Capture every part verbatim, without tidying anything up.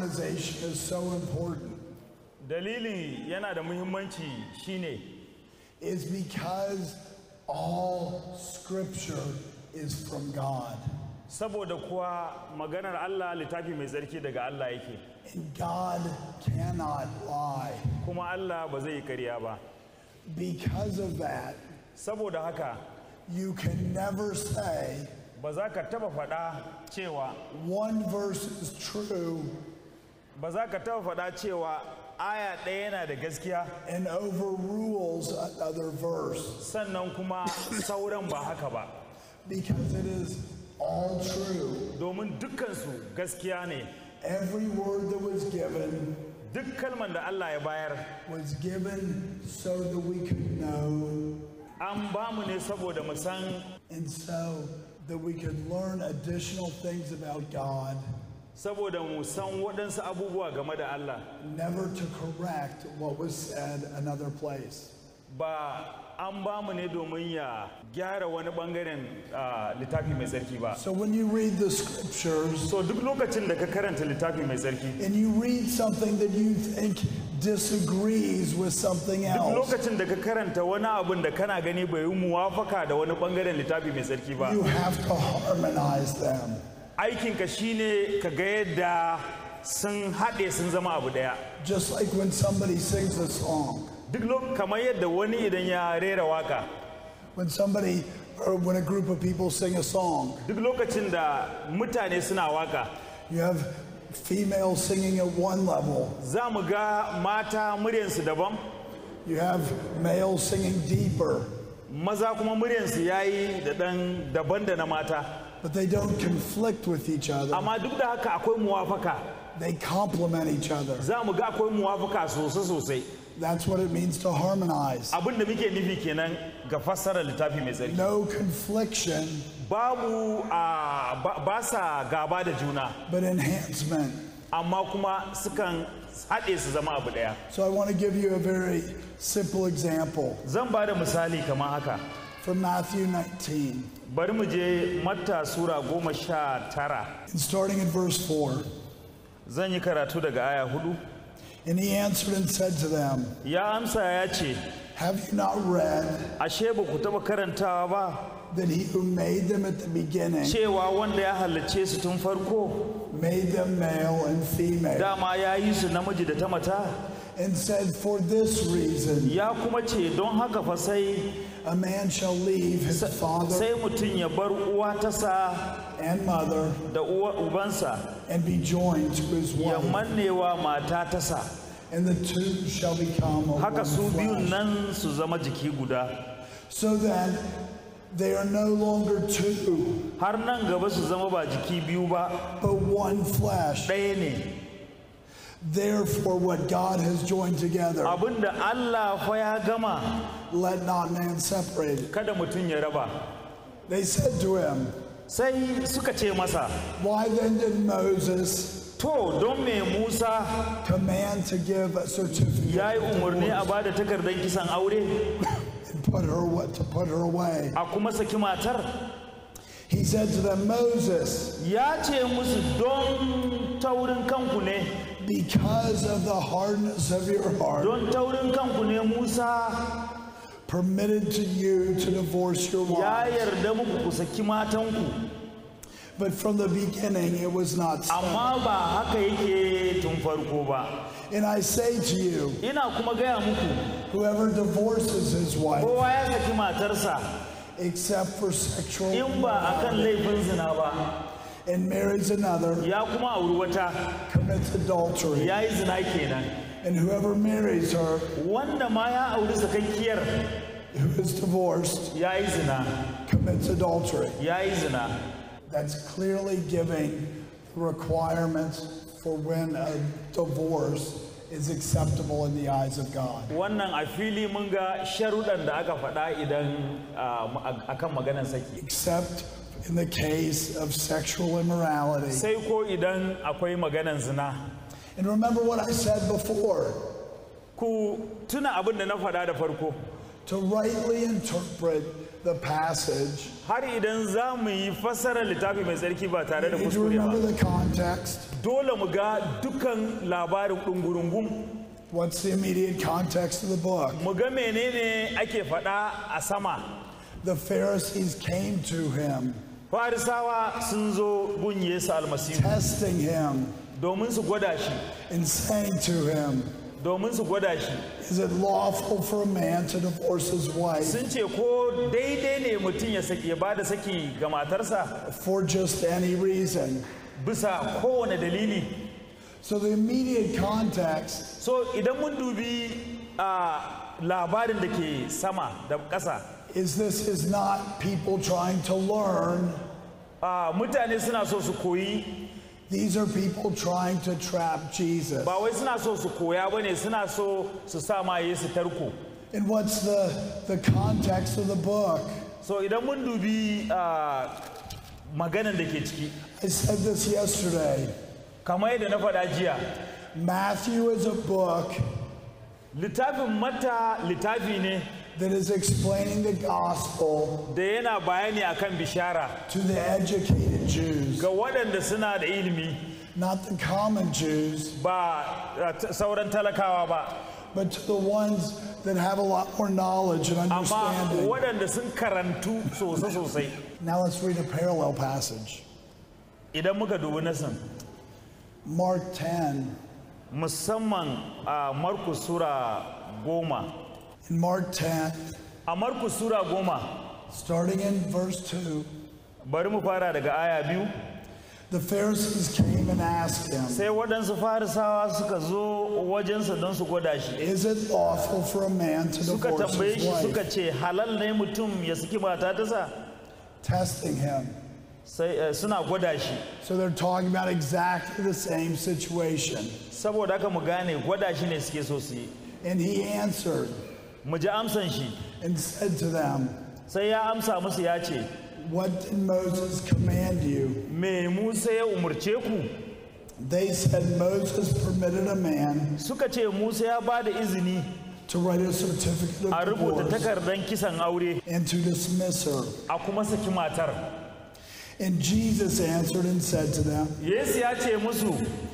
harmonization is so important dalili yana da muhimmanci shine is because all scripture is from God. saboda kuwa maganar Allah littafi mai tsarki daga Allah yake And God cannot lie. kuma Allah ba zai yi ƙarya ba. Because of that, saboda haka you can never say ba za ka taba faɗa cewa one verse is true ba za ka taba faɗa cewa aya ɗaya yana da gaskiya and overrules another verse, sannan kuma sauran ba haka ba, because it is all true. domin dukkansu gaskiya ne. Every word that was given Duk kalman da Allah ya bayar was given so that we could know, an ba mu ne saboda mu san, and so that we could learn additional things about God, saboda mu san waɗansu abubuwa game da Allah, never to correct what was said another place. ba an ba mu ne domin ya gyara wani ɓangaren ah, littafi mai tsarki ba. So when you read the scriptures So duk lokacin da ka karanta littafi mai tsarki, and you read something that you think disagrees with something duk else, lokacin da ka karanta wani abin da kana gani bai yi muwafaka da wani ɓangaren littafi mai tsarki ba, you have to harmonize them. aikinka shine ka ga yadda sun haɗe sun zama abu ɗaya. Just like when somebody sings a song, Duk lok kamar yadda wani idan ya rera waka, when somebody or when a group of people sing a song, duk lokacin da mutane suna waka, you have females singing at one level, za mu ga mata muryansu daban, you have males singing deeper, maza kuma muryansu ya yi da ɗan daban da na mata. but they don't conflict with each other. Amma duk da haka akwai muwafaka, They complement each other. za mu ga akwai muwafaka sosai-sosai. That's what it means to harmonize. Abin da muke nufi kenan ga fassarar littafi mai tsarki. No confliction, Babu a ba ba sa gaba da juna, but enhancement. amma kuma sukan haɗe su zama abu ɗaya. So I want to give you a very simple example Zan ba da misali kamar haka. from Matthew nineteen, Bari mu je Matta Sura goma sha tara. and starting in verse four. Zan yi karatu daga aya hudu. And he answered and said to them, Ya amsa ya ce, have you not read ashe ba ku taɓa karantawa ba, that he who made them at the beginning cewa wanda ya halicce su tun farko, made them male and female, dama ya yi su namiji da ta mata, and said, for this reason ya kuma ce don haka fa sai a man shall leave his father sai mutum ya bar uwa tasa and mother da uwa ubansa and be joined to his ya wife, mannewa mata tasa, and the two shall become a haka su one biyun flesh. nan su zama jiki guda, So that they are no longer two, har nan gaba su zama ba jiki biyu ba, but one flesh. ɗaya ne. Therefore, what God has joined together, Abinda Allah fa ya gama, let not man separate it. kada mutum ya raba. They said to him, Sai suka ce masa, why then did Moses to don me Musa command to give a certificate ya yi of umarni a divorce ba da takardar kisan aure and put her wa- to put her away? a kuma saki matar? He said to them, Moses, Ya ce musu don taurin kanku ne, because of the hardness of your heart, don taurin kanku ne Musa permitted to you to divorce your ya wife. yarda muku ku saki matanku, But from the beginning it was not so. amma ba haka yake tun farko ba. And I say to you, Ina kuma gaya muku, whoever divorces his wife, kowa ya saki matarsa except for sexual in ba akan laifin zina ba, and marries another, ya kuma auri wata, commits adultery. ya yi zina kenan. And whoever marries her Wanda ma ya auri sakakkiyar, who is divorced ya yi zina, commits adultery. ya yi zina. That's clearly giving the requirements for when a divorce is acceptable in the eyes of God. Wannan a fili mun ga sharuɗan da aka faɗa idan ah, akan maganar saki. Except in the case of sexual immorality. Sai ko idan akwai maganar zina. And remember what I said before, Ku tuna abin da na faɗa da farko. to rightly interpret the passage, har idan za mu yi fassarar littafi mai tsarki ba tare da you need to kuskure remember ba the context. dole mu ga dukkan labarin ɗungurungun What's the immediate context of the book? mu ga menene ake faɗa a sama. The Pharisees came to him, Farisawa sun zo gun Yesu almasihu testing him domin su gwada shi and saying to him, domin su gwada shi is it lawful for a man to divorce his wife sun ce ko daidai ne mutum ya saki ya bada saki ga matarsa for just any reason? bisa kowane dalili. So the immediate context So idan mun dubi a labarin da ke sama da ƙasa, is this is not people trying to learn. a mutane suna so su koyi, These are people trying to trap Jesus. ba wai suna so su koya bane, suna so su sa ma Yesu tarko. And what's the, the context of the book? So idan mun dubi a maganan da ke ciki, I said this yesterday. kamar yadda na faɗa jiya, Matthew is a book littafin Matta littafi ne that is explaining the gospel da yana bayani akan bishara to the educated Jews, ga waɗanda suna da ilimi, not the common Jews, ba uh, t- sauran talakawa ba, but to the ones that have a lot more knowledge and amma understanding. waɗanda sun karantu sosai sosai. Now let's read a parallel passage. Idan muka dubi nasan Mark ten. musamman a Markus Sura goma, In Mark ten, a Markus Sura goma, starting in verse two, bari mu fara daga aya biyu. the Pharisees came and asked him, Sai waɗansu farisawa suka zo wajensa don su gwada shi, is it lawful for a man to suka divorce tambaye his shi wife? suka ce halal ne mutum ya saki mata ta sa, Testing him. sai eh, suna gwada shi. So they're talking about exactly the same situation. Saboda haka mu gane gwada shi ne suke so su yi. And he answered Mu ji amsan shi, and said to them, sai ya amsa musu ya ce, what did Moses command you? me Musa ya umurce ku? They said Moses permitted a man Suka ce Musa ya ba da izini to write a certificate a of rubuta divorce takardar kisan aure and to dismiss her. a kuma saki matar. And Jesus answered and said to them, Yesu ya ce musu,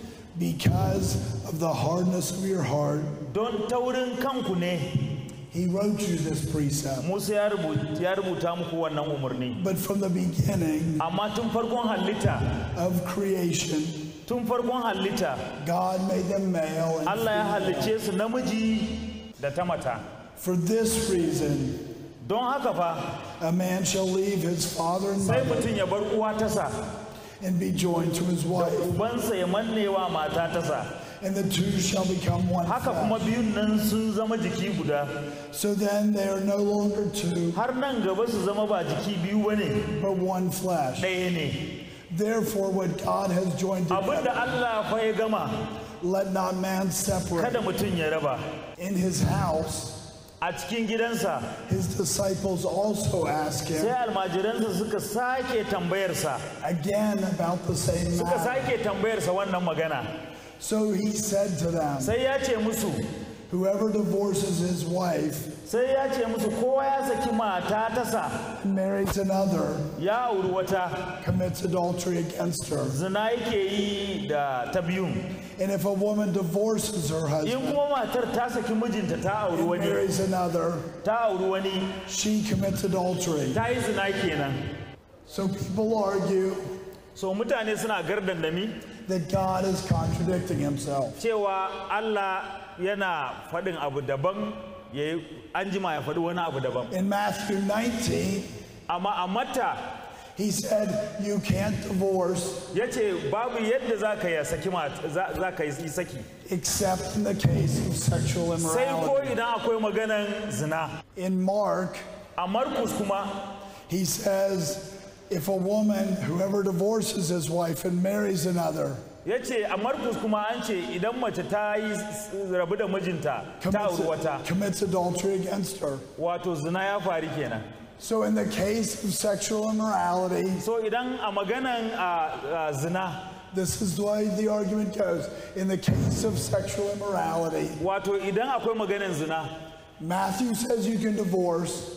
because of the hardness of your heart, don taurin kanku ne he wrote you this precept. Musa ya rubuta, ya rubuta muku wannan umarni. But from the beginning Amma tun farkon halitta, of creation, tun farkon halitta, God made them male and Allah ya female. halicce su namiji da ta mata. For this reason, Don haka fa, a man shall leave his father and sai mother mutum ya bar uwa tasa, and be joined to his wife, ubansa ya mannewa mata tasa. and the two shall become one Haka kuma flesh. biyun nan sun zama jiki guda. So then they are no longer two, Har nan gaba su zama ba jiki biyu bane, but one flesh. ɗaya ne. Therefore, what God has joined Abinda together, Allah fa ya gama, let not man separate. kada mutum ya raba. In his house, A cikin gidansa, his disciples also asked sai him almajiransa suka sake tambayarsa, again about the same suka matter. sake tambayarsa wannan magana. So he said to them, Sai ya ce musu, whoever divorces his wife sai ya ce musu kowa ya saki mata tasa, and marries another ya auri wata, commits adultery against her. zina yake yi da ta biyun. And if a woman divorces her In husband kuma matar ta saki mijinta ta auri and wani, marries another, ta auri wani, she commits adultery. ta yi zina kenan. So people argue So mutane suna gardandami that God is contradicting himself. cewa Allah yana faɗin abu daban, ya yi an jima ya faɗi wani abu daban. In Matthew nineteen, Amma a Matta he said, you can't divorce ya ce babu yadda za ka yi saki mata, za ka yi saki. except in the case of sexual Sai ko immorality. idan akwai maganan zina. In Mark, A Markus kuma he says, if a woman, whoever divorces his wife and marries another, ya ce a Markus kuma an ce idan mace ta yi rabu da mijinta ta commits, auri wata, commits adultery against her. wato zina ya faru kenan. So in the case of sexual immorality, So idan a maganan a, a zina, this is the way the argument goes. In the case of sexual immorality, wato idan akwai maganan zina, Matthew says you can divorce,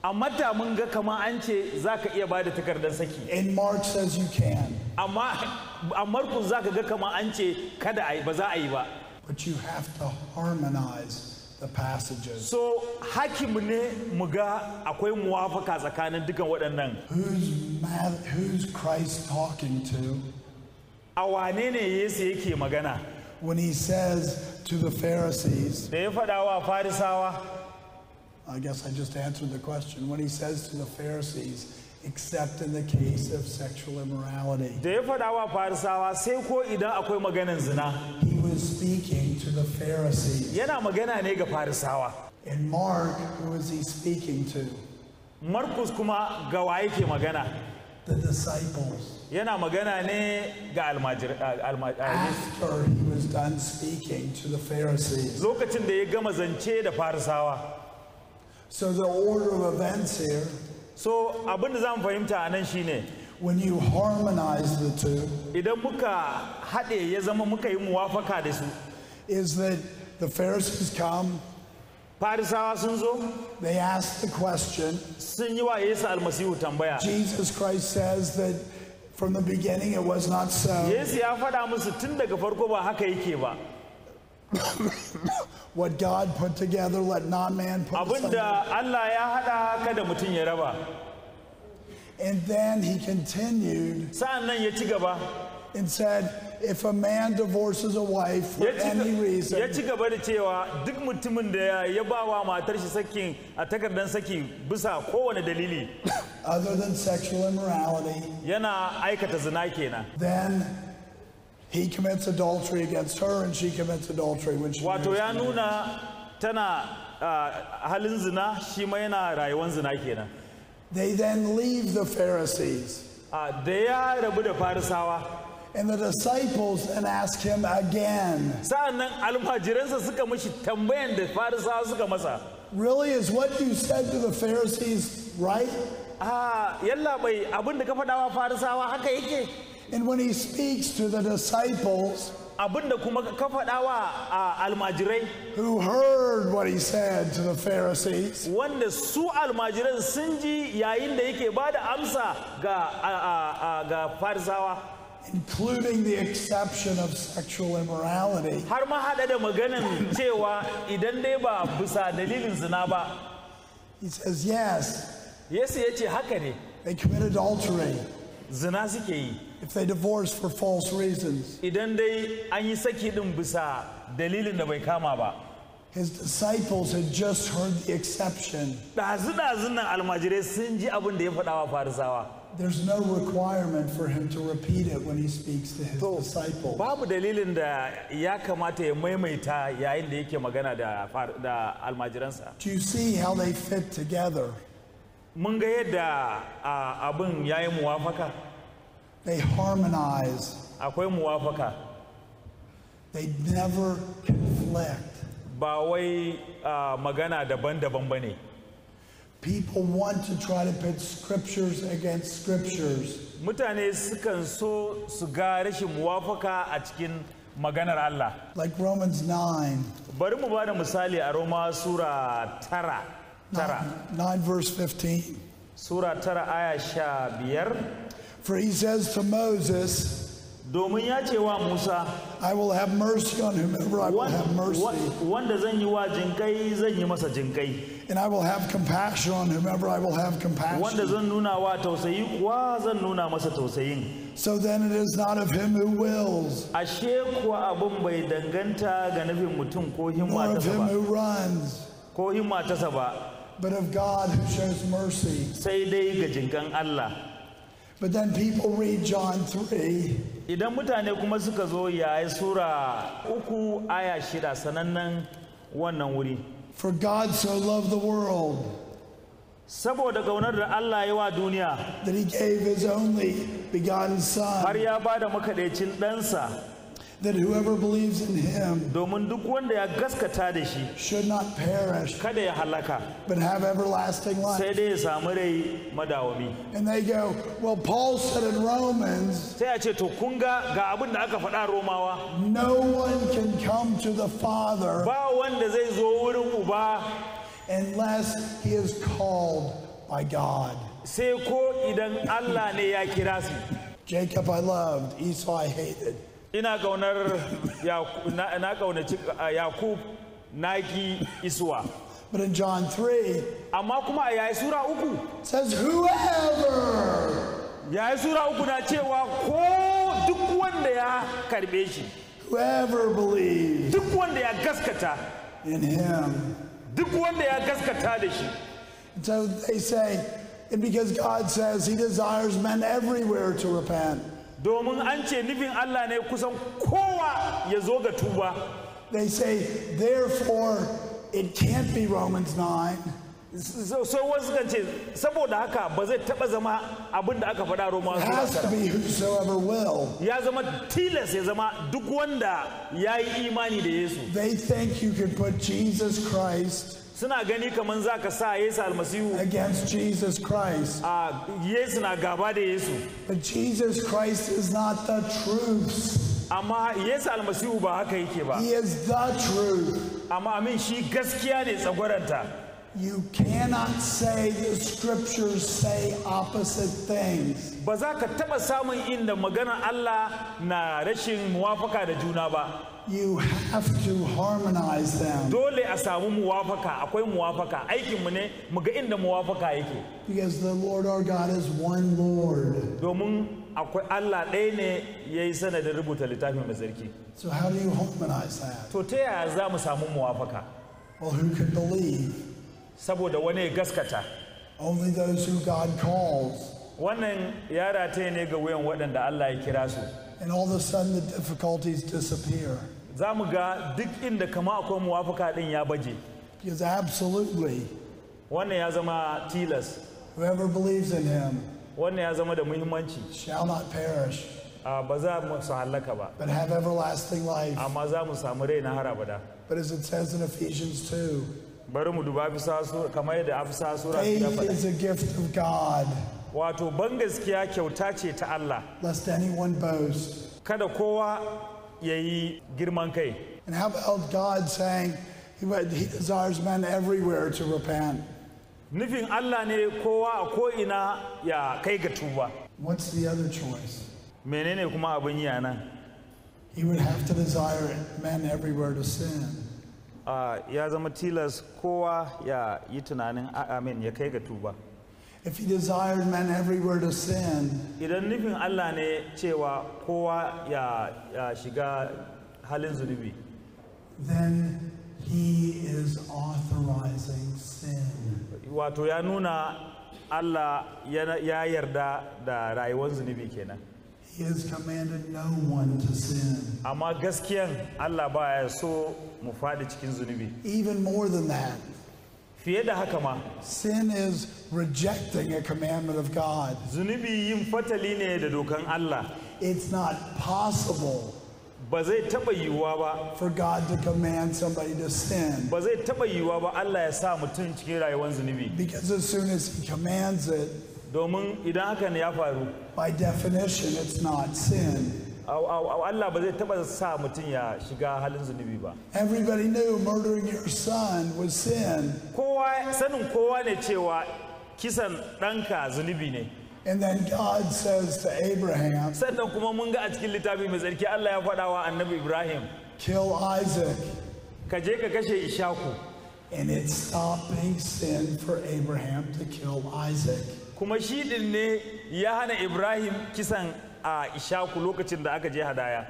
amma da mun ga kama an ce za ka iya bada takardar saki. And Mark says you can. Amma a Markus za ka ga kama an ce kada a yi, ba za a yi ba. But you have to harmonize the passages. So hakim ne mu ga akwai muwafaka tsakanin dukan waɗannan. Who's mad, who's Christ talking to? A wane ne Yesu yake magana? When he says to the Pharisees, Da ya faɗa wa Farisawa, I guess I just answered the question. When he says to the Pharisees, except in the case of sexual immorality, da ya faɗa wa Farisawa sai ko idan akwai maganan zina. he was speaking to the Pharisees. Yana magana ne ga Farisawa. In Mark, who is he speaking to? Markus kuma ga wa yake magana? The disciples. Yana magana ne ga almajir After he was done speaking to the Pharisees. lokacin da ya gama zance da Farisawa. So the order of events here, So abin da za mu fahimta a nan shine when you harmonize the two, idan muka haɗe ya zama muka yi muwafaka da su, is that the Pharisees come, Farisawa sun zo they ask the question. sun yi wa Yesu almasihu tambaya. Jesus Christ says that from the beginning it was not so. Yesu ya faɗa musu tun daga farko ba haka yake ba. What God put together, let not man put asunder. Abinda Allah ya haɗa kada mutum ya raba. And then he continued Sa'an nan ya ci gaba. and said, if a man divorces a wife for Ya ci any ga- ya reason, ci gaba da cewa duk mutumin da ya ba wa matar shi sakin a takardar saki bisa kowane dalili other than sexual immorality, yana aikata zina kenan. then he commits adultery against her and she commits adultery when she Wato marries ya the man. nuna tana ah, halin zina shi ma yana rayuwan zina kenan. They then leave the Pharisees Ah, da ya rabu da Farisawa, and the disciples and ask him again, sa'an nan almajiransa suka mishi tambayan da Farisawa suka masa. really, is what you said to the Pharisees right? Ah, yalla bai abin da ka faɗa wa Farisawa haka yake. And when he speaks to the disciples Abin da kuma ka faɗa wa ah, almajirai who heard what he said to the Pharisees, wanda su almajiran sun ji yayin da yake ba da amsa ga ah, ah, ah, ga Farisawa, including the exception of sexual immorality, har ma haɗa da maganin cewa idan dai ba bisa dalilin zina ba. he says, yes, Yesu ya ce haka ne, they commit adultery zina suke yi. if they divorce for false reasons. Idan dai an yi saki ɗin bisa dalilin da bai kama ba. His disciples had just heard the exception. Ɗazu-ɗazun nan almajirai sun ji abin da ya faɗa wa Farisawa. There's no requirement for him to repeat it when he speaks to his disciples. Babu dalilin da ya kamata ya maimaita yayin da yake magana da far- da almajiransa. Do you see how they fit together? Mun ga yadda ah, abin ya yi muwafaka. They harmonize. Akwai muwafaka. They never conflict. Ba wai ah, magana daban-daban ba ne. People want to try to pit scriptures against scriptures. Mutane sukan so su ga rashin muwafaka a cikin maganar Allah. Like Romans nine, Bari mu ba da misali a Roma Sura tara. Tara. nine verse fifteen. Sura tara aya sha biyar. For he says to Moses, Domin ya ce wa Musa, I will have mercy on whomever I will "Wan- have mercy, wa- wanda zan yi wa jinkai zan yi masa jinkai, and I will have compassion on whomever I will have wanda compassion. zan nuna wa tausayi kuwa zan nuna masa tausayin." So then it is not of him who wills, Ashe kuwa abin bai danganta ga nufin mutum ko nor himma of tasa him ba, who runs, ko himma tasa ba, but of God who shows mercy. sai dai ga jinkan Allah. But then people read John three, Idan mutane kuma suka zo yayi Sura uku aya shida sanannen wannan wuri. for God so loved the world Saboda ƙaunar da Allah ya wa duniya, that he gave his only begotten har Son, ya ba da makaɗaicin ɗansa, that whoever believes in him domin duk wanda ya gaskata da shi should not perish, kada ya halaka, but have everlasting life. sai dai ya samu rai madawami. And they go, well, Paul said in Romans, Sai a ce to kun ga ga abin da aka faɗa Romawa, no one can come to the Father ba wanda zai zo wurin uba unless he is called by God. sai ko idan Allah ne ya kira su. Jacob I loved, Esau I hated. Ina kaunar na, na kaunaci Yakub naki Isuwa. But in John three, amma kuma a yayi sura uku it says, whoever, yayi sura uku na cewa ko duk wanda ya karbe shi, whoever believes duk wanda ya gaskata in him. duk wanda ya gaskata da shi. And so they say, and because God says he desires men everywhere to repent, domin an ce nufin Allah ne kusan kowa ya zo ga tuba. they say, therefore, it can't be Romans nine. so so wasu kan ce saboda haka ba zai taba zama abin da aka faɗa Roma It has to be whosoever will. ya zama tilas ya zama duk wanda ya yi imani da Yesu. They think you can put Jesus Christ Suna gani kaman za ka sa Yesu almasihu against Jesus Christ. a Yesu na gaba da Yesu, But Jesus Christ is not the truth. amma Yesu almasihu ba haka yake ba, He is the truth. amma amin shi gaskiya ne tsagwaranta. You cannot say the scriptures say opposite things. Ba za ka taba samun inda maganar Allah na rashin muwafaka da juna ba. You have to harmonize them. Dole a samu muwafaka, akwai muwafaka, aikinmu ne mu ga inda muwafaka yake. Because the Lord our God is one Lord. Domin akwai Allah ɗaya ne ya yi sanadin rubuta littafin mai tsarki. So how do you harmonize that? To ta yaya za mu samu muwafaka? Well, who can believe? Saboda wani ya gaskata. Only those who God calls. Wannan ya rataye ne ga wuyan waɗanda Allah ya kira su. And all of a sudden the difficulties disappear. Za mu ga duk inda kama akwai muwafaka ɗin ya baje. Because absolutely, Wannan ya zama tilas. whoever believes in him Wannan ya zama da muhimmanci. shall not perish, A ba za mu su hallaka ba, but have everlasting life. amma za mu samu rai na har abada. But as it says in Ephesians two, Bari mu duba Afisa sura kamar yadda Afisa sura ya faith faɗa. is a gift of God, Wato ban gaskiya kyauta ce ta Allah. lest anyone boast. Kada kowa ya yi girman kai. And how about God saying he, he desires men everywhere to repent? Nufin Allah ne kowa a ko'ina ya kai ga tuba. What's the other choice? Menene kuma abin yi a nan? He would have to desire men everywhere to sin. Ah, ya zama tilas kowa ya yi tunanin a- amin ya kai ga tuba. If he desired men everywhere to sin, Idan nufin Allah ne cewa kowa ya, ya shiga halin zunubi, then he is authorizing sin. wato ya nuna Allah ya ya yarda da rayuwar zunubi kenan. He has commanded no one to sin. Amma gaskiyan Allah baya so mu faɗi cikin zunubi. Even more than that, Fiye da haka ma, sin is rejecting a commandment of God. zunubi yin fatali ne da dokan Allah. It's not possible Ba zai taɓa yiwuwa ba, for God to command somebody to sin, ba zai taɓa yiwuwa ba Allah ya sa mutum cikin rayuwar zunubi. because as soon as he commands it, Domin idan hakan ya faru, by definition, it's not sin. au- au- au- Allah ba zai taɓa sa mutum ya shiga halin zunubi ba. Everybody knew murdering your son was sin. Kowa sanin kowa ne cewa kisan ɗanka zunubi ne. And then God says to Abraham, Sannan kuma mun ga a cikin littafi mai tsarki Allah ya faɗa wa annabi Ibrahim, kill Isaac. ka je ka kashe Ishaku. And it stopped being sin for Abraham to kill Isaac. Kuma shi ɗin ne ya hana Ibrahim kisan a Ishaku lokacin da aka je hadaya.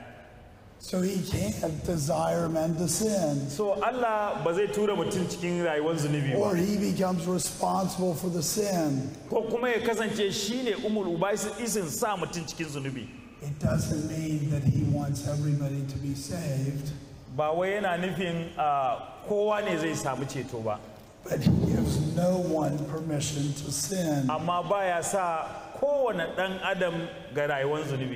So he can't desire men to sin. So Allah ba zai tura mutum cikin rayuwar zunubi Or ba. he becomes responsible for the sin. Ko kuma ya kasance shi ne umul isin sa mutum cikin zunubi. It doesn't mean that he wants everybody to be saved, Ba wai yana nufin ah, kowa ne zai samu ceto ba. but he gives no one permission to sin. Amma baya sa kowane ɗan adam ga rayuwar zunubi.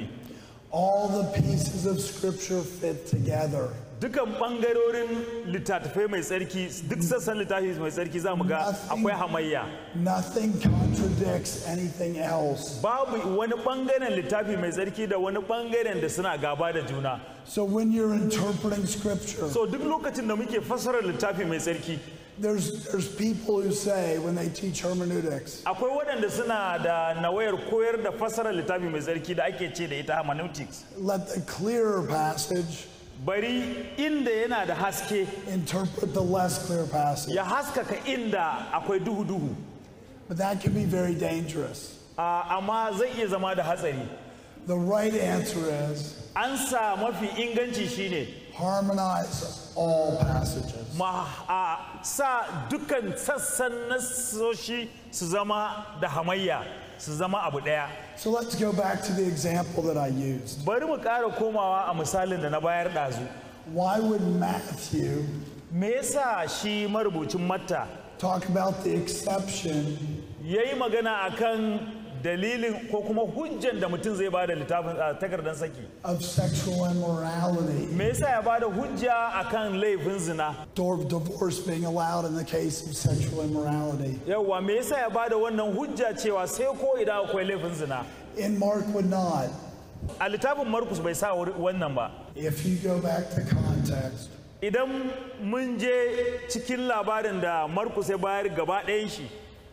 All the pieces of scripture fit together. Dukan ɓangarorin littattafai mai tsarki, duk sassan littafi mai tsarki za mu ga akwai hamayya. Nothing contradicts anything else. Babu wani ɓangaren littafi mai tsarki da wani ɓangaren da suna gaba da juna. So when you're interpreting scripture, So duk lokacin da muke fassarar littafi mai tsarki, There's, there's people who say when they teach hermeneutics, akwai waɗanda suna da nawayar koyar da fassarar littafi mai tsarki da ake ce da ita hermeneutics. let the clearer passage Bari inda yana da haske interpret the less clear passage. ya haskaka inda akwai duhu-duhu. But that can be very dangerous. Ah, amma zai iya zama da hatsari. The right answer is Ansa mafi inganci shine harmonize all passages. ma a sa dukkan sassan nassoshi su zama da hamayya, su zama abu ɗaya. So let's go back to the example that I used. Bari mu ƙara komawa a misalin da na bayar ɗazu. Why would Matthew Me yasa shi marubucin Matta talk about the exception ya yi magana akan dalilin ko kuma hujjan da mutum zai bada littafin a takardar saki? of sexual immorality, Me yasa ya bada hujja akan laifin zina? or divorce being allowed in the case of sexual immorality? Yawwa, me yasa ya bada wannan hujja cewa sai ko idan akwai laifin zina? In Mark would not. A littafin Markus bai sa wannan ba. If you go back to context, Idan mun je cikin labarin da Markus ya bayar gaba ɗayan shi,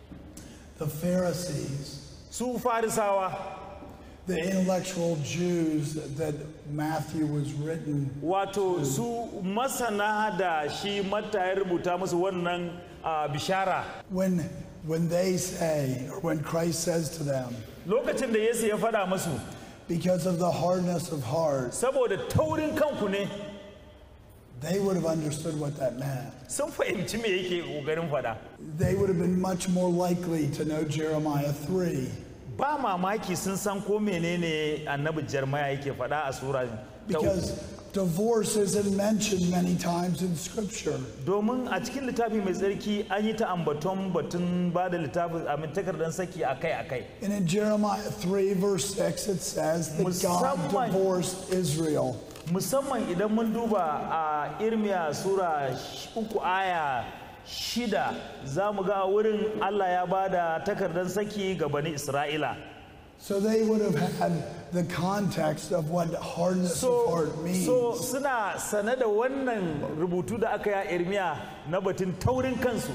the Pharisees, su Farisawa, the intellectual Jews that Matthew was written, wato su masana da shi Matta ya rubuta musu wannan ah, bishara. when when they say, or when Christ says to them, Lokacin da Yesu ya faɗa musu, because of the hardness of heart, saboda taurin kanku ne, they would have understood what that meant. sun fahimci me yake ƙoƙarin faɗa. They would have been much more likely to know Jeremiah three, Ba mamaki sun san ko menene annabi Jeremiah yake faɗa a sura ta uku. because divorce isn't mentioned many times in Scripture. Domin a cikin littafi mai tsarki an yi ta ambaton batun ba da littafin amin takardar saki akai-akai. And in Jeremiah three, verse six, it says that God Musamman- divorced Israel. Musamman idan mun duba a Irmiya sura uku aya shida za mu ga wurin Allah ya ba da takardar saki ga bani Isra'ila. So they would have had the context of what hardness of So, heart means. so suna sane da wannan rubutu da aka yi a Irmiya na batun taurin kansu.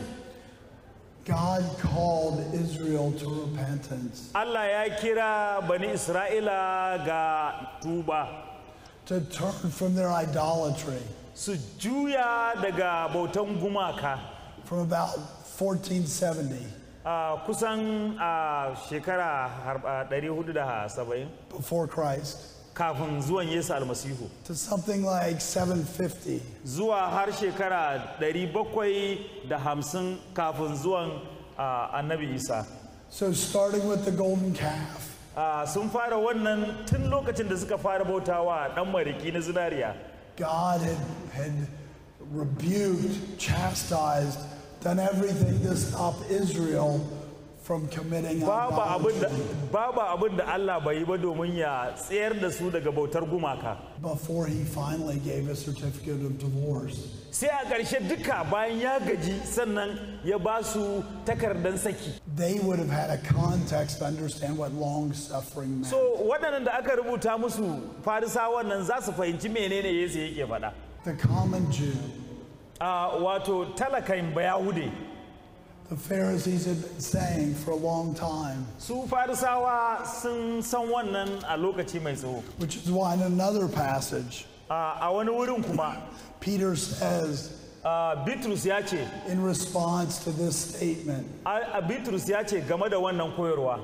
God called Israel to repentance, Allah ya kira bani Isra'ila ga tuba, to turn from their idolatry su juya daga bautan gumaka. from about fourteen seventy a kusan a shekara har- a ɗari hudu da saba'in before Christ kafin zuwan Yesu almasihu to something like seven fifty. zuwa har shekara ɗari bakwai da hamsin kafin zuwan a, annabi Isa. So starting with the golden calf, A, sun fara wannan tun lokacin da suka fara bautawa ɗan mariki na zinariya. God had, had rebuked, chastised, done everything to stop Israel from committing Babu abin da idolatry babu abin da Allah bai yi ba domin ya tsayar da su daga bautar gumaka. before he finally gave a certificate of divorce. Sai a ƙarshe duka bayan ya gaji sannan ya ba su takardar saki. They would have had a context to understand what long suffering meant. So waɗannan da aka rubuta musu farisawan nan za su fahimci menene Yesu yake faɗa. The common Jew, A wato talakan Bayahude, the Pharisees had been saying for a long time, su farisawa sun san wannan a lokaci mai tsawo. which is why in another passage, A a wani wurin kuma Peter says, a, Bitrus ya ce, in response to this statement, a a Bitrus ya ce game da wannan koyarwa.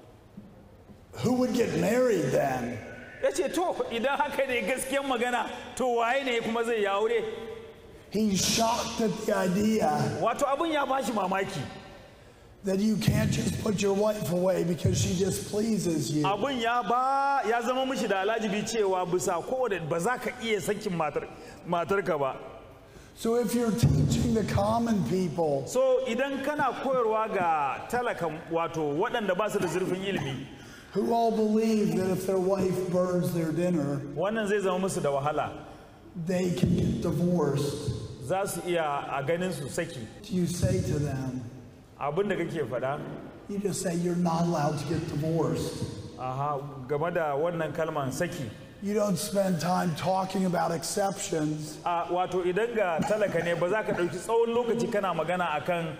who would get married then? Ya ce to idan haka ne gaskiyan magana to waye ne kuma zai yi aure? He's shocked at the idea Wato abin ya bashi mamaki. that you can't just put your wife away because she displeases you. Abin ya ba ya zama mishi da alajibi cewa bisa kowane ba za ka iya sakin matar matarka ba. So if you're teaching the common people So idan kana koyarwa ga talakan wato waɗanda ba su da zurfin ilimi, who all believe that if their wife burns their dinner, wannan zai zama musu da wahala. they can get divorced, Za su iya a ganin su saki. you say to them, Abin da kake faɗa, you just say you're not allowed to get divorced. aha, game da wannan kalman saki, you don't spend time talking about exceptions. a wato idan ga talaka ne ba za ka ɗauki tsawon lokaci kana magana akan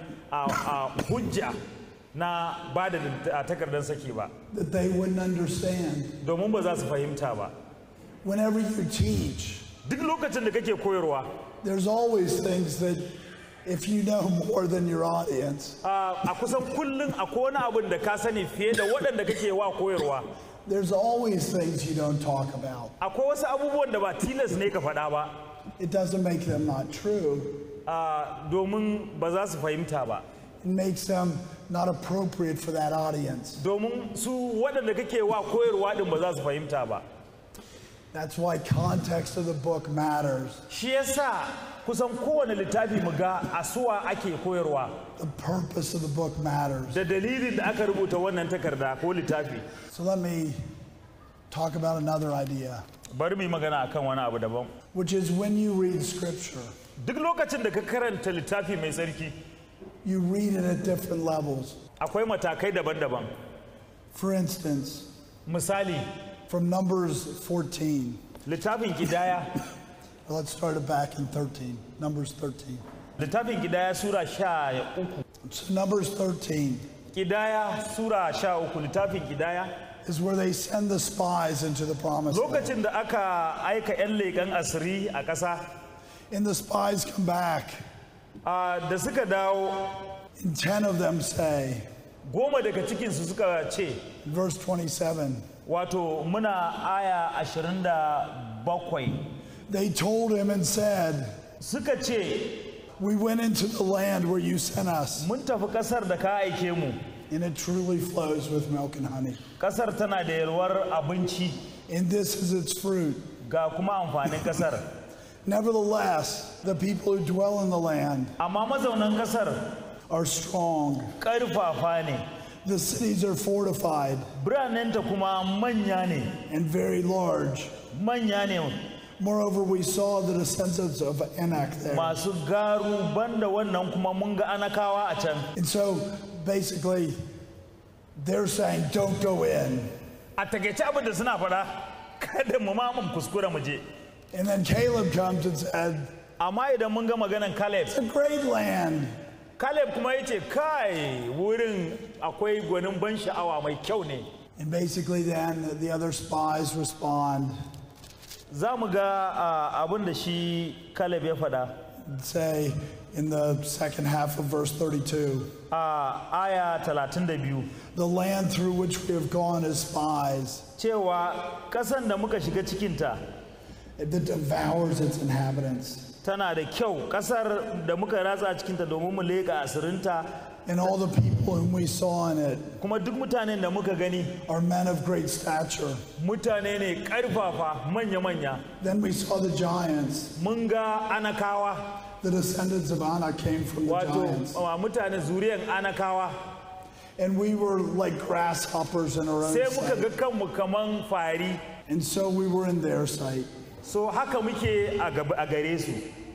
a hujja na ba da takardar saki ba, That they wouldn't understand. domin ba za su fahimta ba. Whenever you teach, Duk lokacin da kake koyarwa there's always things that if you know more than your audience, a kusan kullum akwai wani abin da ka sani fiye da waɗanda kake wa koyarwa. there's always things you don't talk about. Akwai wasu abubuwan da ba tilas ne ka faɗa ba, It doesn't make them not true. a domin ba za su fahimta ba, It makes them not appropriate for that audience. domin su waɗanda kake wa koyarwa din ba za su fahimta ba. That's why context of the book matters. Shi yasa kusan kowane littafi mu ga asuwa ake koyarwa, The purpose of the book matters. da dalilin da aka rubuta wannan takarda ko littafi. So let me talk about another idea, Bari mu yi magana akan wani abu daban. which is when you read scripture, Duk lokacin da ka karanta littafi mai tsarki, you read it at different levels. akwai matakai daban-daban. For instance, Misali, from Numbers fourteen, littafin Kidaya, let's start it back in thirteen, Numbers thirteen. littafin Kidaya Sura sha uku. So Numbers thirteen Kidaya Sura sha uku, littafin Kidaya. is where they send the spies into the promised land. Lokacin da aka aika 'yan leƙen asiri a ƙasa, And the spies come back, a, da suka dawo, and ten of them say, goma daga cikinsu suka ce, in verse twenty-seven, wato muna aya ashirin da bakwai, they told him and said, suka ce, we went into the land where you sent us, mun tafi ƙasar da ka aike mu, and it truly flows with milk and honey. ƙasar tana da yalwar abinci, And this is its fruit. ga kuma amfanin ƙasar. Nevertheless, the people who dwell in the land Amma mazaunan ƙasar are strong. ƙarfafa ne, The cities are fortified biranenta kuma manya ne, and very large. manya ne, Moreover, we saw the descendants of Anak there. masu garu, banda wannan kuma mun ga anakawa a can. And so basically, they're saying, don't go in. A takaice abin da suna faɗa, kada mu ma mun kuskura mu je. And then Caleb comes and said, Amma idan mun ga maganan Caleb, it's a great land. Caleb kuma ya ce, kai wurin akwai gwanin ban sha'awa mai kyau ne. And basically then the other spies respond Za mu ga ah, abin da shi Caleb ya faɗa and say in the second half of verse thirty-two, a aya talatin da biyu, the land through which we have gone as spies, cewa ƙasan da muka shiga cikinta that devours its inhabitants. tana da kyau, ƙasar da muka ratsa cikinta domin mu leƙa asirinta, And all the people whom we saw in it kuma duk mutanen da muka gani are men of great stature. mutane ne ƙarfafa manya-manya. Then we saw the giants. Mun ga anakawa, The descendants of Anak came from the wato giants. ah, mutane zuriyan anakawa, And we were like grasshoppers in our own sai muka sight. ga kanmu kaman fari, And so we were in their sight. so haka muke a gab- a gare su.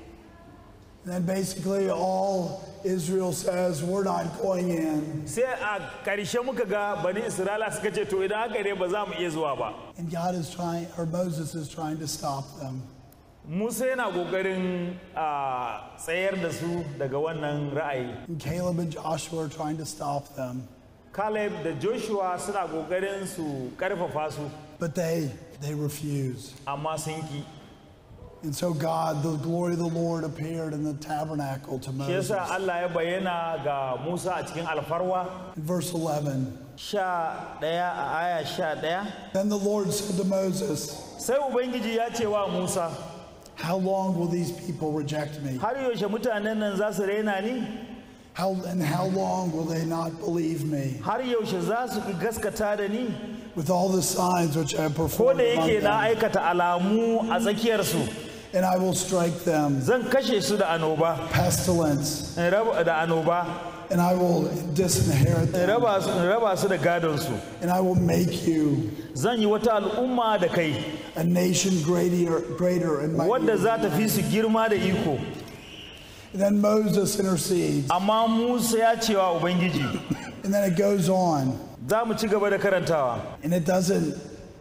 And then basically all Israel says, we're not going in. Sai a ƙarshe muka ga bani Isra'ila suka ce to idan haka ne ba za mu iya zuwa ba. And God is trying, or Moses is trying to stop them. Musa yana ƙoƙarin a tsayar da su daga wannan ra'ayi. And Caleb and Joshua are trying to stop them. Caleb da Joshua suna ƙoƙarin su ƙarfafa su, But they, they refuse. amma sun ki. And so God, the glory of the Lord appeared in the tabernacle to Shi Moses. yasa Allah ya bayyana ga Musa a cikin alfarwa In verse eleven, sha ɗaya a aya sha ɗaya. then the Lord said to Moses, Sai Ubangiji ya ce wa Musa, how long will these people reject me? har yaushe mutanen nan za su raina ni? How, and how long will they not believe me? Har yaushe za su ki gaskata da ni? With all the signs which I have Ko performed da among yake na them, aikata alamu a tsakiyarsu, and I will strike them, zan kashe su da anoba, pestilence, in raba da anoba, and I will disinherit in them, raba su, in raba su da gadonsu. and I will make you Zan yi wata al'umma da kai, a nation greater, greater and wadda mightier. za ta fi su girma da iko. And then Moses intercedes, Amma Musa ya ce wa Ubangiji, and then it goes on, za mu ci gaba da karantawa. and it doesn't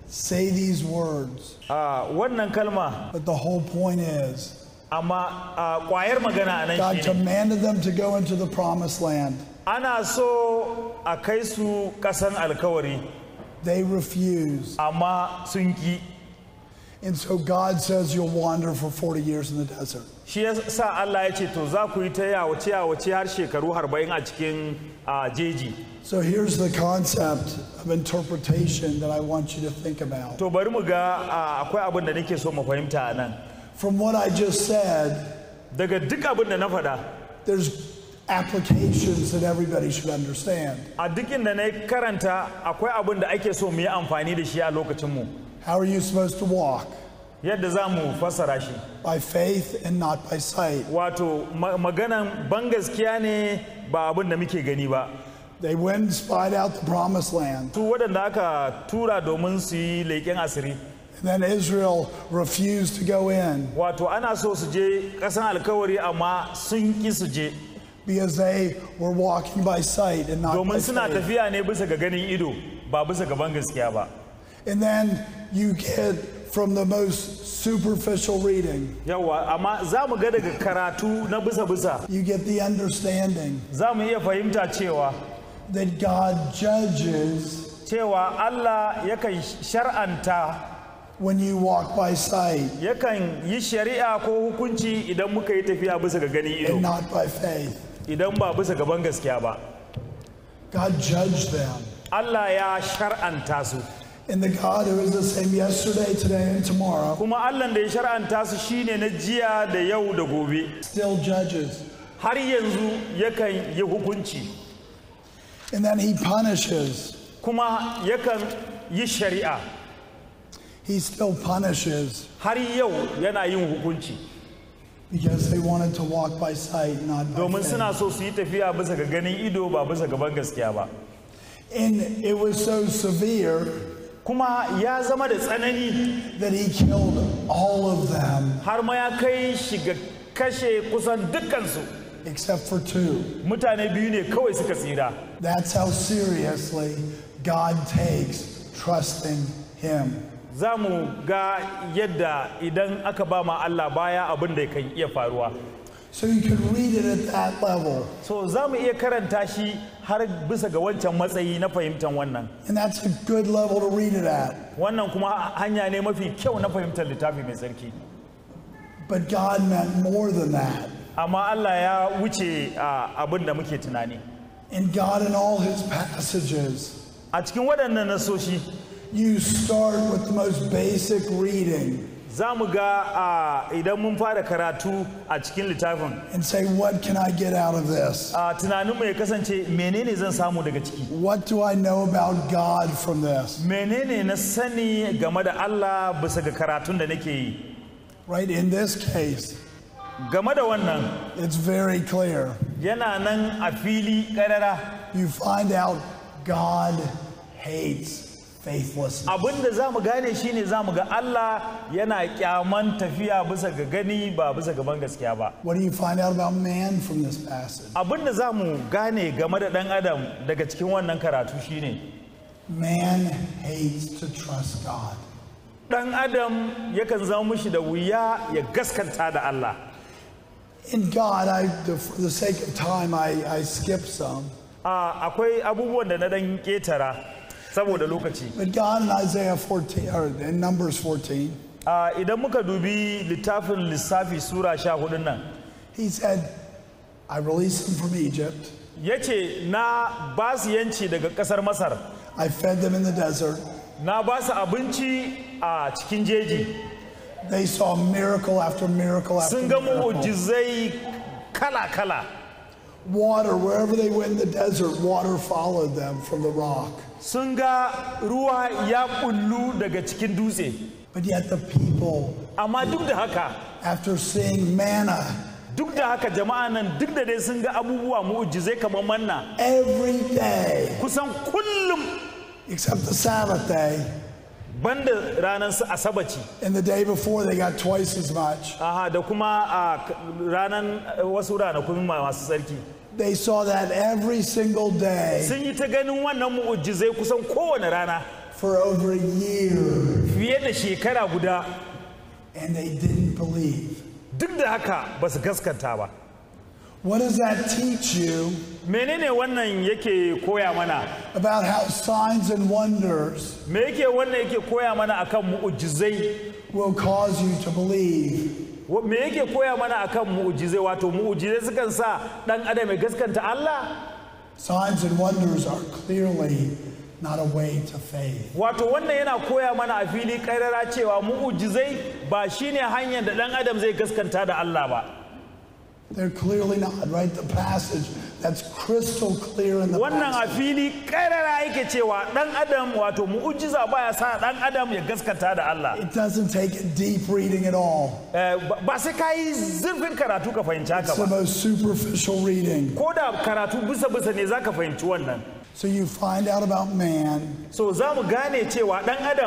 say these words. Ah, wannan kalma But the whole point is, amma ah, ƙwayar magana a nan God shi ne commanded them to go into the promised land. ana so a kai su ƙasan alkawari They refused. amma sun ki. And so God says you'll wander for forty years in the desert. Shi ya sa Allah ya ce to za ku yi ta yawace yawace har shekaru arba'in a cikin ah, jeji. So here's the concept of interpretation that I want you to think about. To bari mu ga ah, akwai abin da nake so mu fahimta a nan. From what I just said, Daga duk abin da na faɗa, there's applications that everybody should understand. a duk inda na karanta akwai abin da ake so mu yi amfani da shi a lokacinmu. How are you supposed to walk? Yadda za mu fassara shi. By faith and not by sight. Wato ma- maganan ban gaskiya ne ba abin da muke gani ba. They went and spied out the promised land. Su waɗanda aka tura domin su yi leƙen asiri. And then Israel refused to go in Wato ana so su je ƙasan alkawari amma sun ƙi su je. because they were walking by sight and not by Domin suna faith. tafiya ne bisa ga ganin ido ba bisa ga ban gaskiya ba. And then you get from the most superficial reading, Yawwa amma za mu ga daga karatu na bisa-bisa you get the understanding za mu iya fahimta cewa that God judges cewa Allah yakan shar'anta when you walk by sight yakan yi shari'a ko hukunci idan muka yi tafiya bisa ga gani ido and not by faith. idan ba bisa gaban gaskiya ba. God judged them. Allah ya shar'anta su And the God who is the same yesterday, today, and tomorrow kuma Allah da ya shar'anta su shine na jiya da yau da gobe still judges. har yanzu yakan yi hukunci And then he punishes. kuma yakan yi shari'a He still punishes har yau yana yin hukunci because they wanted to walk by sight, not by domin faith. suna so su yi tafiya bisa ga ganin ido ba bisa gaban gaskiya ba. And it was so severe Kuma ya zama da tsanani that he killed all of them har ma ya kai shi ga kashe kusan dukkansu. except for two. Mutane biyu ne kawai suka tsira. That's how seriously God takes trusting him. Za mu ga yadda idan aka ba ma Allah baya abin da kan iya faruwa. So you could read it at that level. So za mu iya karanta shi har bisa ga wancan matsayi na fahimtar wannan. And that's a good level to read it at. Wannan kuma hanya ne mafi kyau na fahimtar littafi mai tsarki. But God meant more than that. Amma Allah ya wuce ah, abin da muke tunani. And God in all his passages, A cikin waɗannan nasoshi you start with the most basic reading za mu ga ah, idan mun fara karatu a cikin littafin and say, what can I get out of this? ah, tunaninmu ya kasance menene zan samu daga ciki. What do I know about God from this? Menene na sani game da Allah bisa ga karatun da nake yi. Right? In this case, Game da wannan it's very clear. yana nan a fili ƙarara. You find out God hates faithlessness. Abin da za mu gane shi ne za mu ga Allah yana kyaman tafiya bisa ga gani ba bisa gaban gaskiya ba. What do you find out about man from this passage? Abin da za mu gane game da ɗan adam daga cikin wannan karatu shi ne Man hates to trust God. ɗan adam yakan zama mishi da wuya ya gaskanta da Allah. In God, I, for the sake of time, I, I skip some. Ah, akwai abubuwan da na ɗan ƙetara saboda lokaci. But God in Isaiah fourteen, or in Numbers fourteen, Ah, idan muka dubi littafin lissafi sura sha hudun nan he said, I released them from Egypt. ya ce na ba su yanci daga ƙasar Masar, I fed them in the desert. na ba su abinci a cikin jeji, They saw miracle after miracle after sun ga miracle. mu'ujizai kala-kala. Water, wherever they went in the desert, water followed them from the rock. Sun ga ruwa ya kullu daga cikin dutse, But yet the people, amma duk da haka after seeing manna duk da haka jama'a nan duk da dai sun ga abubuwa mu'ujizai kamar manna every day, kusan kullum except the Sabbath day, banda ranar su asabaci, and the day before they got twice as much. aha, da kuma a ranar wasu ranakun masu tsarki They saw that every single day sun yi ta ganin wannan mu'ujizai kusan kowane rana for over a year, fiye da shekara guda, and they didn't believe. duk da haka ba su gaskanta ba. What does that teach you Menene wannan yake koya mana? about how signs and wonders Me yake wannan yake koya mana akan mu'ujizai? will cause you to believe? Me yake koya mana akan mu'ujizai? Wato mu'ujizai sukan sa dan adam ya gaskanta Allah? Signs and wonders are clearly not a way to faith. Wato wannan yana koya mana a fili karara cewa mu'ujizai ba shine hanyar da dan adam zai gaskanta da Allah ba. They're clearly not, right? The passage that's crystal clear in the Wannan a passage. fili karara yake cewa dan adam wato mu'ujiza baya sa dan adam ya gaskata da Allah. It doesn't take a deep reading at all. Eh, ba- Ba sai ka yi zurfin karatu ka fahimci haka It's the ba. most superficial reading. Ko da karatu bisa-bisa ne za ka fahimci wannan. So you find out about man, So za mu gane cewa dan adam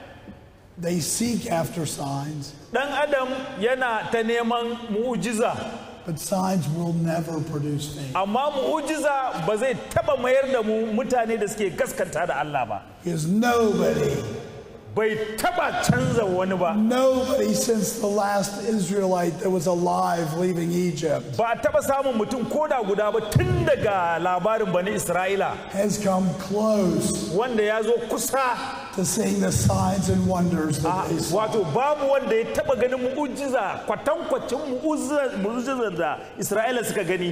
they seek after signs, dan adam yana ta neman mu'ujiza, but signs will never produce faith. amma mu'ujiza ba zai taba mayar da mu mutane da suke gaskata da Allah ba. Because nobody, Bai taba canza wani ba. nobody since the last Israelite that was alive leaving Egypt Ba a taba samun mutum koda guda ba tun daga labarin Bani Isra'ila has come close wanda ya zo kusa. to seeing the signs and wonders that they saw. Wato babu wanda ya taba ganin mu'ujiza kwatankwacin mu'ujiza- mu'ujizar da Isra'ila suka gani.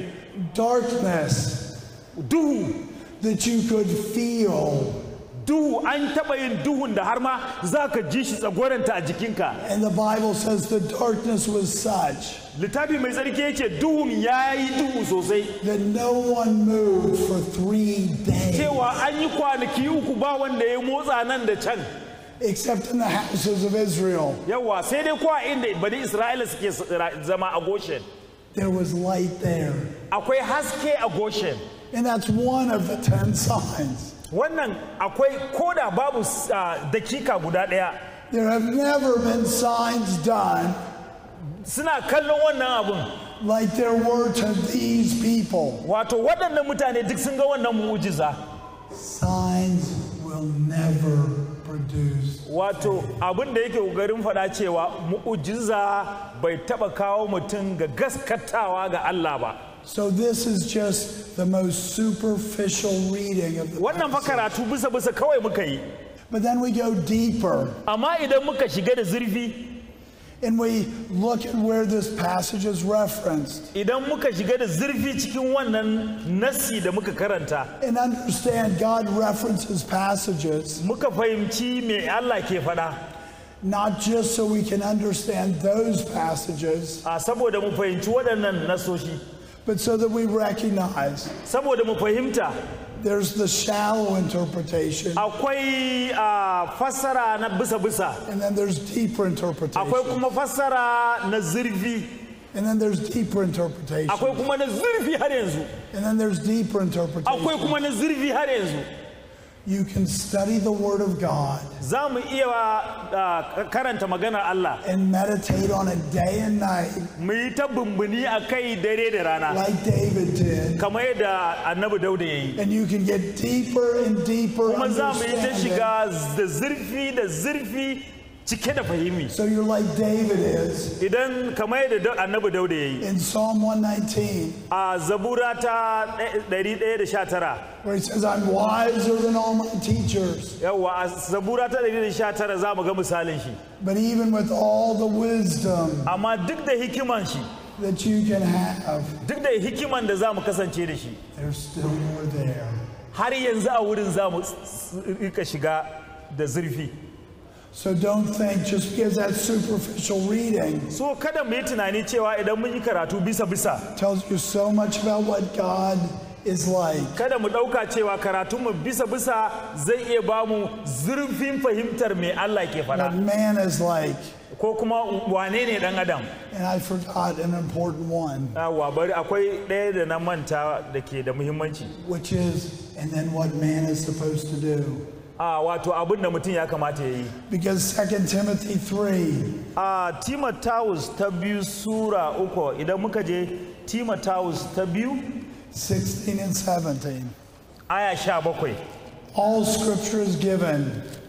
Darkness Duhu, that you could feel. duhu an taba yin duhun da har ma za ka ji shi tsagoranta a jikinka. And the Bible says the darkness was such Littafi mai tsarki yake duhun ya yi duhu sosai, that no one moved for three days cewa an yi kwanaki uku ba wanda ya motsa nan da can. except in the houses of Israel. Yawa sai dai kuwa inda Bani Isra'ila suke zama a Goshen. There was light there. Akwai haske a Goshen. And that's one of the ten signs. Wannan akwai koda babu ah, dakika guda ɗaya. There have never been signs done Suna kallon wannan abun. like there were to these people. Wato waɗannan mutane duk sun ga wannan mu'ujiza. Signs will never produce. Wato abin da yake ƙoƙarin faɗa cewa mu'ujiza bai taɓa kawo mutum ga gaskatawa ga Allah ba. So this is just the most superficial reading of the Wannan fa passage. karatu bisa bisa kawai muka yi. But then we go deeper Amma idan muka shiga da zurfi, and we look at where this passage is referenced idan muka shiga da zurfi cikin wannan nassi da muka karanta, and understand God references passages muka fahimci me Allah ke faɗa. not just so we can understand those passages, A saboda mu fahimci waɗannan nasoshi, but so that we recognize saboda mu fahimta there's the shallow interpretation akwai a fassara na bisa-bisa, and then there's deeper interpretation akwai kuma fassara na zurfi, and then there's deeper interpretation akwai kuma na zurfi har yanzu, and then there's deeper akwai interpretation. kuma na zurfi har yanzu. You can study the Word of God Za mu iya ah, karanta maganar Allah, and meditate on it day and night mu yi ta bumbuni a kai dare da rana, like David did, kamar yadda annabi Dauda ya yi. and you can get deeper and deeper Kuma za mu yi ta understanding. shiga da zurfi da zurfi cike da fahimi. So you're like David is Idan kamar yadda annabi Dauda ya yi in Psalm one nineteen, a zabura ta ɗari ɗaya da sha tara, where he says, I'm wiser than all my teachers. yawwa a zabura ta ɗari da sha tara za mu ga misalin shi. But even with all the wisdom Amma duk da hikiman shi, that you can have, duk da hikiman da za mu kasance da shi, there's still more there. har yanzu a wurin za mu rika shiga da zurfi. So don't think just because that's superficial reading So kada mu yi tunani cewa idan mun yi karatu bisa-bisa, tells you so much about what God is like. kada mu ɗauka cewa karatunmu bisa-bisa zai iya ba mu zurfin fahimtar me Allah ke What faɗa, man is like. ko kuma wane ne ɗan adam. And I forgot an important one, Yawwa bari akwai ɗaya da na manta da ke da muhimmanci. which is, and then what man is supposed to do. A wato abin da mutum ya kamata ya yi. Because Second Timothy three, A Timotheus ta biyu Sura uku, idan muka je Timotheus ta biyu sixteen and seventeen, aya sha bakwai. all scripture is given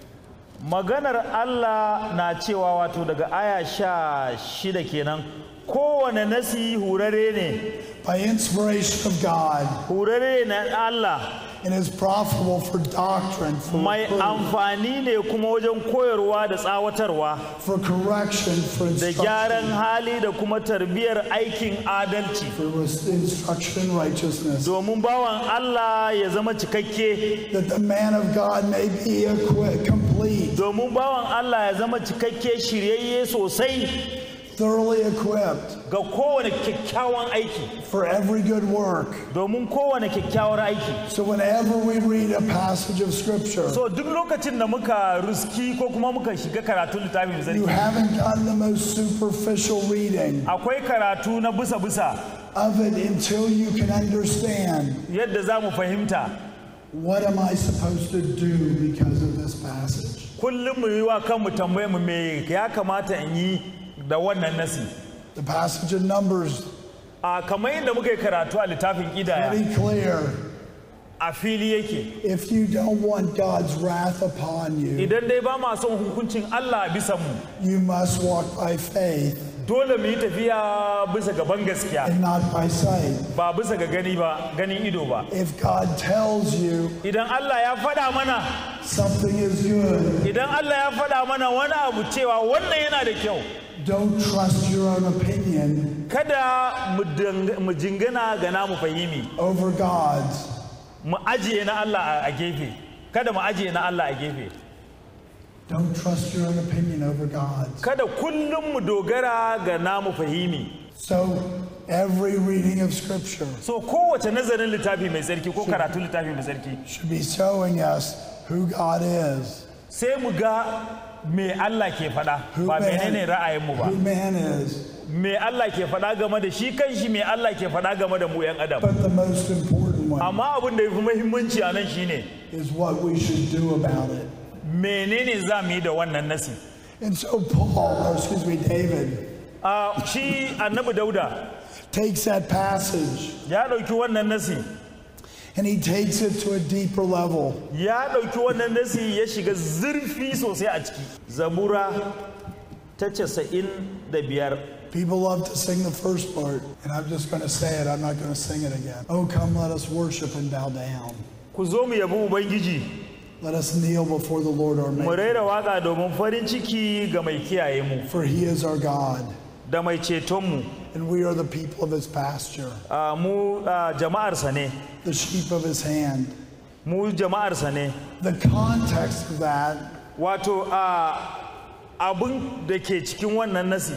maganar Allah na cewa wato daga aya sha shida kenan kowane nasi hurare ne by inspiration of God hurare na Allah and is profitable for doctrine, for mai reproof, amfani ne kuma wajen koyarwa da tsawatarwa for correction, for da gyaran instruction, hali da kuma tarbiyar aikin adalci for instruction in righteousness, domin bawan Allah ya zama cikakke that the man of God may be equi- complete, domin bawan Allah ya zama cikakke shiryayye sosai thoroughly equipped ga kowane kyakkyawan aiki for every good work. domin kowane kyakkyawar aiki So whenever we read a passage of scripture, so duk lokacin da muka ruski ko kuma muka shiga karatun littafin you sarki haven't done the most superficial reading akwai karatu na busa-busa of it until you can understand, yadda za mu fahimta what am I supposed to do because of this passage? kullum mu yi wa kanmu tambaye mu me ya kamata in yi da wannan nasi The passage in Numbers, a kamar yadda muka yi karatu a littafin ƙidaya pretty clear. a fili yake If you don't want God's wrath upon you, idan dai ba ma son hukuncin Allah a bisa mu you must walk by faith dole mu yi tafiya bisa gaban gaskiya and not by sight. ba bisa ga gani ba ganin ido ba If God tells you idan Allah ya faɗa mana something is good, idan Allah ya faɗa mana wani abu cewa wannan yana da kyau don't trust your own opinion kada mu dang- mu jingina ga namu fahimi over God's. mu ajiye na Allah a gefe kada mu ajiye na Allah a gefe Don't trust your own opinion over God's. kada kullum mu dogara ga namu fahimi So every reading of scripture so kowace nazarin littafi mai tsarki ko karatu littafi mai tsarki should be showing us who God is, sai mu ga me Allah ke faɗa who ba man, menene ra'ayinmu ba who man is. me Allah ke faɗa game da shi kanshi me Allah ke faɗa game da mu yan adam But the most important one amma abin da yafi muhimmanci a nan shine is what we should do about it. menene za mu yi da wannan nasi And so Paul, or excuse me, David, a shi annabi dauda takes that passage ya ɗauki wannan nasi and he takes it to a deeper level. ya ɗauki wannan nasi ya shiga zurfi sosai a ciki zabura ta casa'in da biyar People love to sing the first part, and I'm just going to say it. I'm not going to sing it again. Oh, come, let us worship and bow down. ku zo mu yabi ubangiji Let us kneel before the Lord our mu Maker, raira waka domin farin ciki ga mai kiyaye mu for he is our God, da mai cetonmu and we are the people of his pasture, a mu a jama'arsa ne the sheep of his hand. mu jama'arsa ne The context of that wato a abun da ke cikin wannan nasi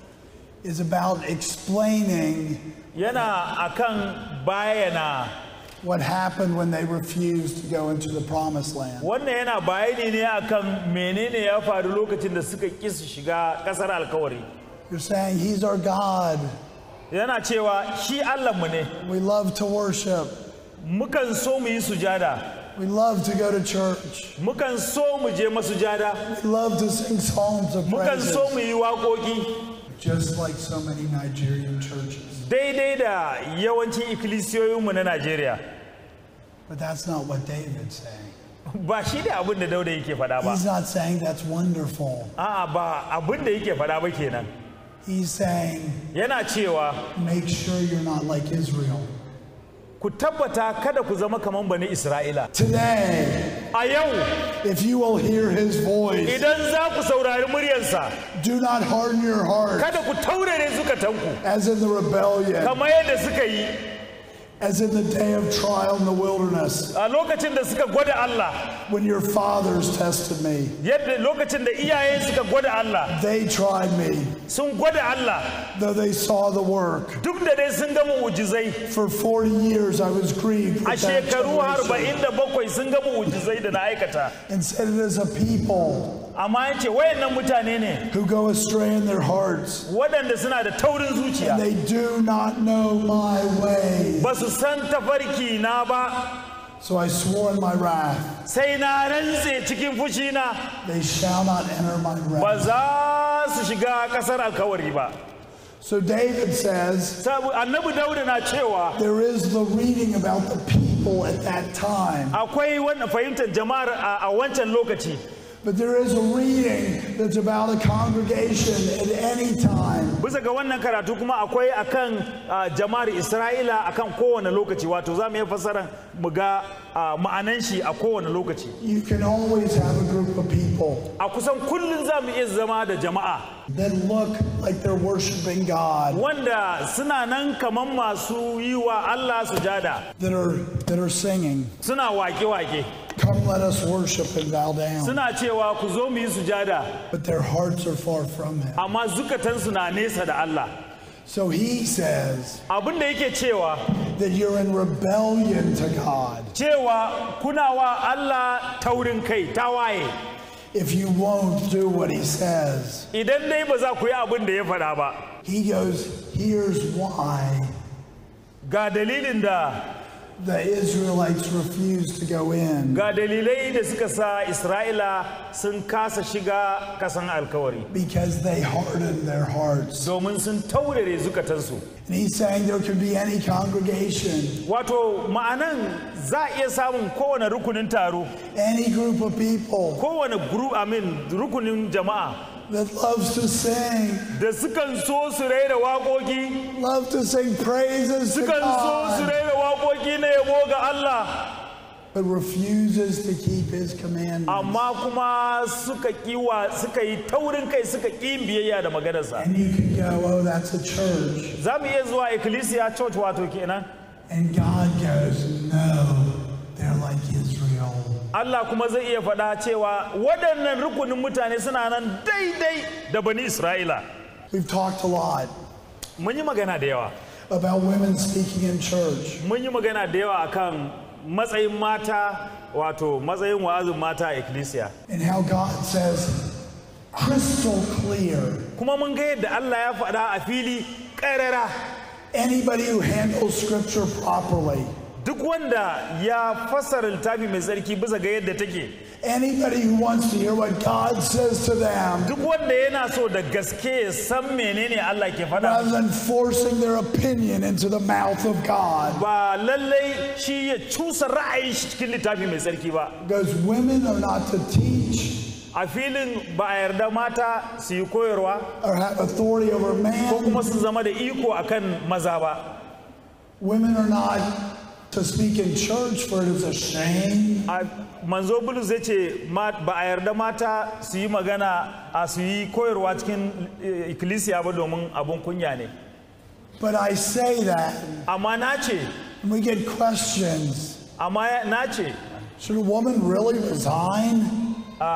is about explaining yana akan bayana what happened when they refused to go into the promised land. wannan yana bayani ne akan menene ya faru lokacin da suka ƙi su shiga ƙasar alkawari You're saying he's our God. yana cewa shi Allahnmu ne We love to worship. mukan so mu yi sujada We love to go to church. mukan so mu je masujada We love to sing psalms of mukan praises. so mu yi waƙoƙi Just like so many Nigerian churches. daidai da yawancin ikkilisiyoyinmu na Najeriya But that's not what David's saying. ba shi da abin da Dauda yake faɗa ba He's not saying that's wonderful. a'a ba abin da yake faɗa ba kenan He's saying, yana cewa make sure you're not like Israel. ku tabbata kada ku zama kaman bani Isra'ila Today, a yau if you will hear his voice, idan za ku saurari muryarsa do not harden your heart kada ku taurare zukatanku as in the rebellion, kamar yadda suka yi as in the day of trial in the wilderness, a lokacin da suka gwada Allah when your fathers tested me. yadda lokacin da iyaye suka gwada Allah They tried me, sun gwada Allah though they saw the work. duk da dai sun gama mu'jizai For forty years I was grieved a with that shekaru generation, arba'in da bakwai sun gama mu'jizai da na aikata and said it is a people amma yace wayannan mutane ne who go astray in their hearts, waɗanda suna da taurin and zuciya they do not know my way. ba su san tafarki na ba So I swore in my wrath, sai na rantse cikin fushina they shall not enter my ba rest. za su shiga ƙasar alkawari ba So David says, Sabu- annabi dauda na cewa there is the reading about the people at that time. akwai wannan fahimtar jama'ar a a wancan lokaci But there is a reading that's about a congregation at any time. Bisa ga wannan karatu kuma akwai akan uh, jama'ar Isra'ila akan kowane lokaci, wato za mu yi fasaran mu ga uh, ma'anan shi a kowane lokaci. You can always have a group of people A kusan kullun za mu iya zama da jama'a that look like they're worshiping God, wanda suna nan kaman masu yi wa Allah sujada, that are that are singing, suna wake-wake, "Come, let us worship and bow down." suna cewa ku zo mu yi sujada, But their hearts are far from Him. amma zukatansu na nesa da Allah. So He says Abin da yake cewa that you're in rebellion to God cewa kuna wa Allah taurin kai, tawaye, if you won't do what He says. idan dai ba za ku yi abin da ya faɗa ba. He goes, here's why Ga dalilin da the Israelites refused to go in. ga dalilai da suka sa Isra'ila sun kasa shiga kasan alkawari, Because they hardened their hearts. domin sun taurare zukatansu. And He's saying there could be any congregation, Wato ma'anan za a iya samun kowane rukunin taro, any group of people kowane group amin rukunin jama'a that loves to sing, da sukan so su raira waƙoƙi, love to sing praises to sukan so su God, raira waƙoƙi na yabo ga Allah, but refuses to keep His commandments. amma kuma suka kiwa suka yi taurin kai, suka ƙi biyayya da maganarsa. And you can go, oh, that's a church. Za mu iya zuwa ecclesia church wato kenan, And God goes, no, they're like Israel. Allah kuma zai iya faɗa cewa waɗannan rukunin mutane suna nan daidai da bani Isra'ila. We've talked a lot Mun yi magana da yawa, about women speaking in church. mun yi magana da yawa akan matsayin mata, wato matsayin wa'azin mata a ecclesia. And how God says crystal clear, Kuma mun ga yadda Allah ya faɗa a fili ƙarara, anybody who handles scripture properly, duk wanda ya fassara littafi mai tsarki bisa ga yadda take, anybody who wants to hear what God says to them, duk wanda yana so da gaske ya san menene Allah ke faɗa, rather than forcing their opinion into the mouth of God, ba lallai shi ya cusa ra'ayin shi cikin littafi mai tsarki ba. because women are not to teach A filin ba a yarda mata su yi koyarwa or have authority over ko man. kuma su zama da iko akan maza ba. Women are not to speak in church, for it is a shame. A manzo Bulus ya ce ba a yarda mata su yi magana a su yi koyarwa cikin ikkilisiya ba domin abun kunya ne. But I say that, Amma na ce, and we get questions. amma na ce, Should a woman really resign?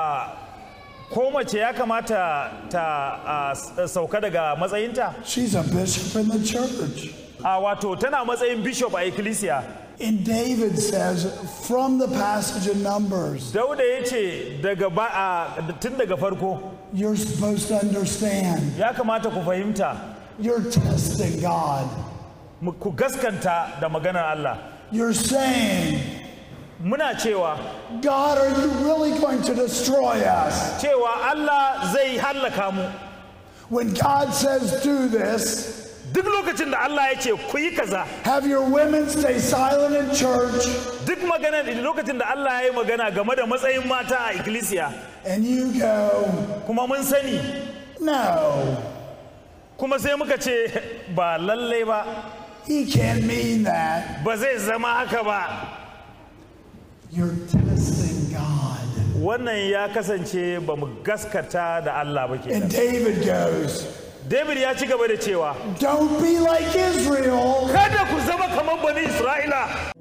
ko mace ya kamata ta sauka daga matsayinta? She's a bishop in the church. A wato tana matsayin bishop a ikkilisiya. And David says from the passage in Numbers, Dauda ya ce daga ba a tun daga farko you're supposed to understand ya kamata ku fahimta, you're testing God. mu- ku gaskanta da maganar Allah. You're saying, Muna cewa God, are you really going to destroy us? cewa Allah zai hallaka mu. When God says do this, Duk lokacin da Allah ya ce ku yi kaza, have your women stay silent in church, duk magana lokacin da Allah ya yi magana game da matsayin mata a ikkilisiya, and you go, kuma mun sani, no, kuma sai muka ce ba lallai ba, he can't mean that. ba zai zama haka ba. You're testing God. Wannan ya kasance ba mu gaskata da Allah ba kenan. And David goes, David ya ci gaba da cewa, don't be like Israel. kada ku zama kamar bani Isra'ila.